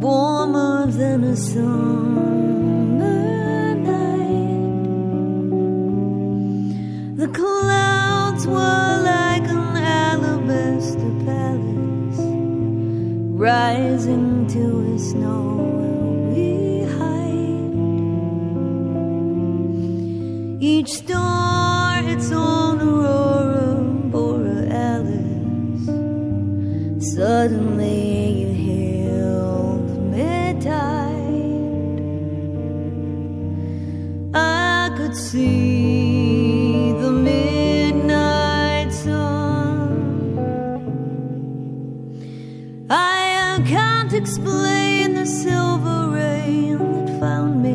warmer than a summer night. The clouds were like an alabaster palace, rising to a snowy height. Each star its own aurora borealis. Suddenly you hailed mid-tide. I could see the midnight sun. I can't explain the silver rain that found me.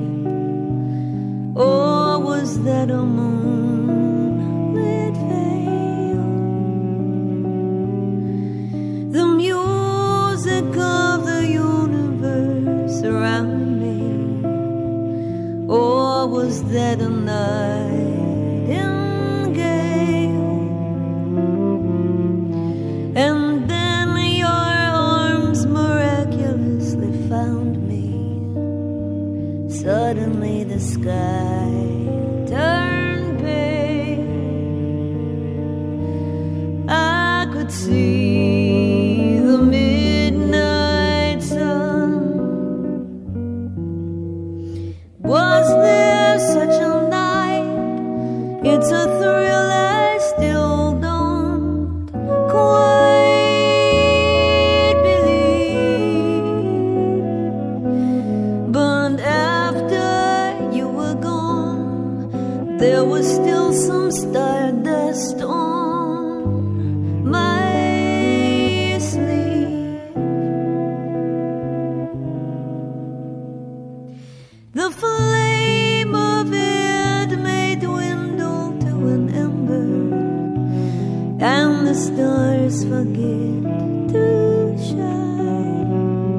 Or was that a moonlit veil? The music of the universe around me. Or was that a nightingale? And then your arms miraculously found me. Suddenly the sky turned pale. I could see the midnight sun. Was there such a night? It's a thrill I still don't quite believe. But after you were gone, there was still some stardust on my sleeve. The flame of it may dwindle to an ember, and the stars forget to shine.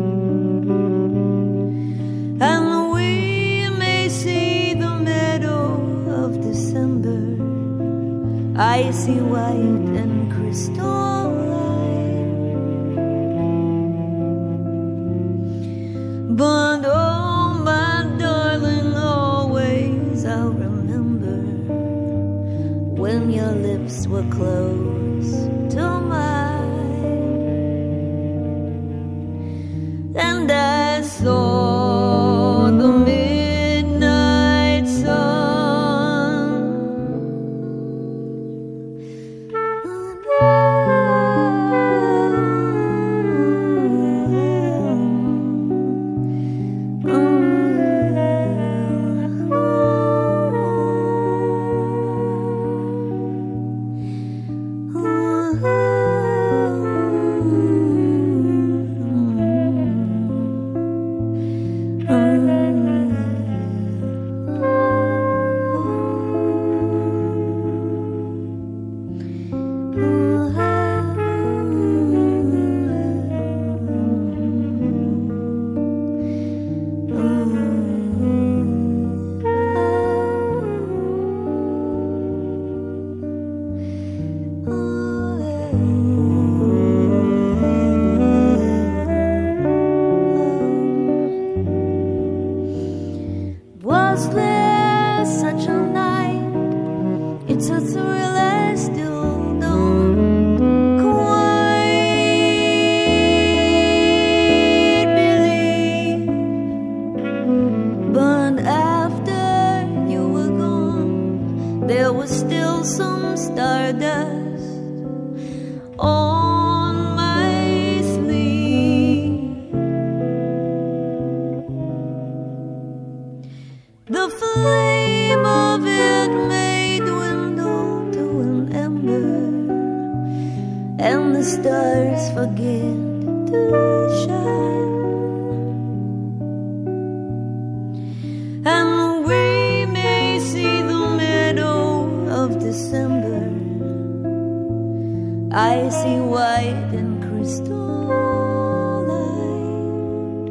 And we may see the meadow of December, icy white and crystalline. But oh my darling, always I'll remember when your lips were close to mine, and I saw the midnight sun. Was there such a night? It's a thrill I still don't quite believe. But after you were gone, there was still some stardust on my sleeve. The flame of it may dwindle to an ember, and the stars forget to shine. And we may see the meadow of December, icy white and crystalline.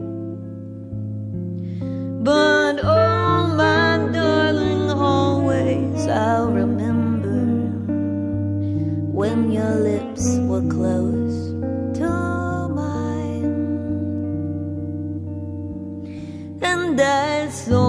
But oh my darling, always I'll remember when your lips were close to mine. so